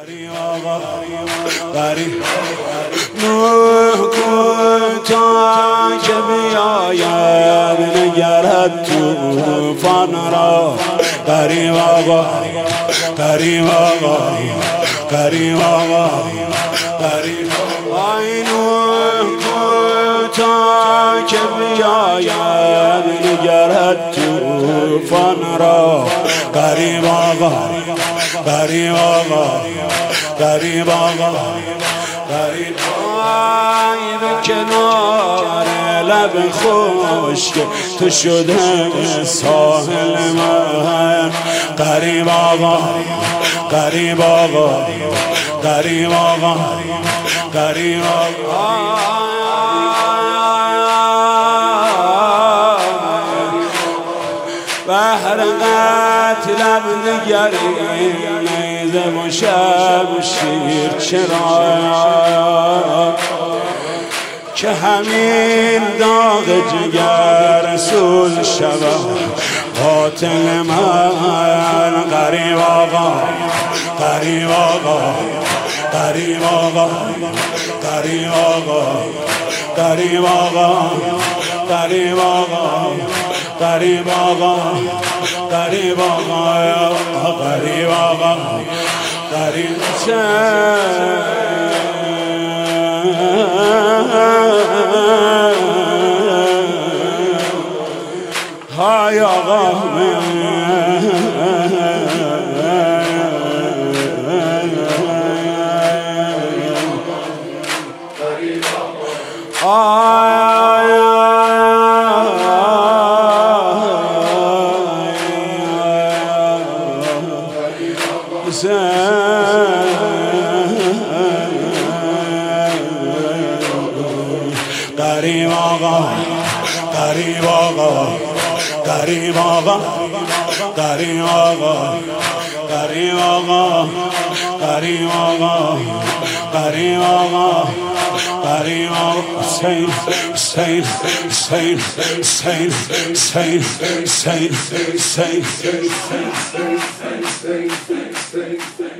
نوح کن تا که بیاید نگرد طوفان را. کریم آقا، کریم آقا، کریم آقا، کریم آقا. نوح کن تا که بیاید نگرد طوفان را. کریم آقا، کریم آقا، کریم آقا، کریم آقا. به کنار لب خشک تو شده ساحل من. کریم آقا، کریم آقا، کریم آقا، کریم آقا. بهر قتلم نگریم نیزه و شمشیر چرا که همین داغ جگر رسول شود قاتل من. کریم آقا، کریم آقا، کریم آقا، کریم آقا، کریم آقا، کریم آقا، کریم آقا، کریم آقا، کریم آقا، کریم های آقا. کریم آقا، کریم آقا، کریم آقا، کریم آقا، کریم آقا، کریم آقا، کریم آقا، کریم آقا. حسین، حسین، حسین، حسین، حسین، حسین، حسین، حسین.